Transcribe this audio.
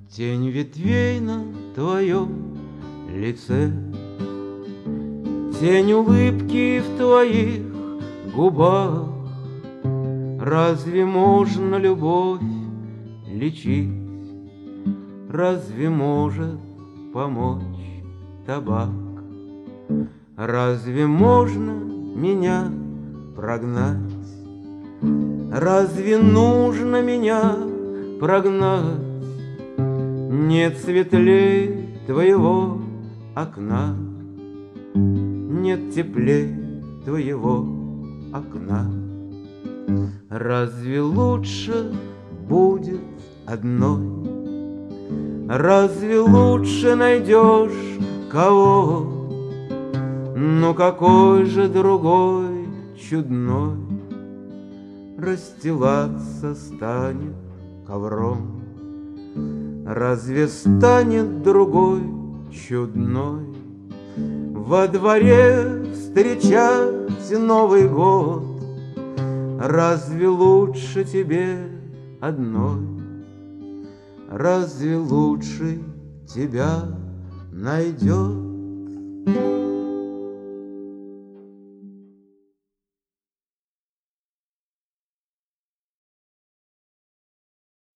Тень ветвей на твоем лице, тень улыбки в твоих губах. Разве можно любовь лечить? Разве может помочь табак? Разве можно меня прогнать? Разве нужно меня прогнать? Нет светлей твоего окна, нет теплей твоего окна. Разве лучше будет одной? Разве лучше найдешь кого? Ну какой же другой чудной расстилаться станет ковром? Разве станет другой чудной во дворе встречать Новый год? Разве лучше тебе одной? Разве лучше тебя найдет?